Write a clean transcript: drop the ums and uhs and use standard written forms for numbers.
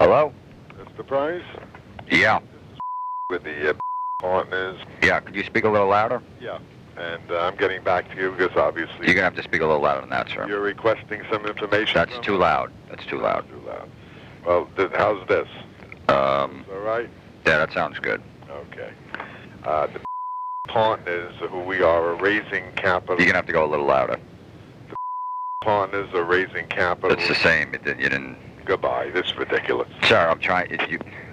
Hello? Mr. Price? Yeah. With the partners. Yeah, could you speak a little louder? Yeah. And I'm getting back to you because obviously You're going to have to speak a little louder than that, sir. you're requesting some information. That's too loud. That's too loud. Too loud. Well, how's this? All right? Yeah, that sounds good. Okay. The partners who we are raising capital. You're going to have to go a little louder. The partners are raising capital. It's the same. You didn't... Goodbye. This is ridiculous. Sir, I'm trying...